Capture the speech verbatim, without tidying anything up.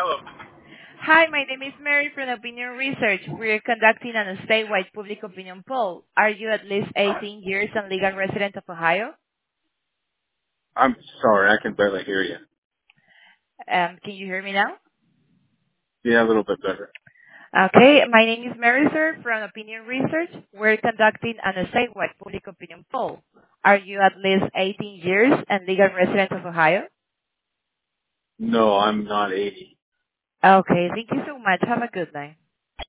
Hi, my name is Mary from Opinion Research. We're conducting a statewide public opinion poll. Are you at least eighteen years and legal resident of Ohio? I'm sorry, I can barely hear you. Um, can you hear me now? Yeah, a little bit better. Okay, my name is Mary, sir, from Opinion Research. We're conducting a statewide public opinion poll. Are you at least eighteen years and legal resident of Ohio? No, I'm not eighty. Okay, thank you so much. Have a good night.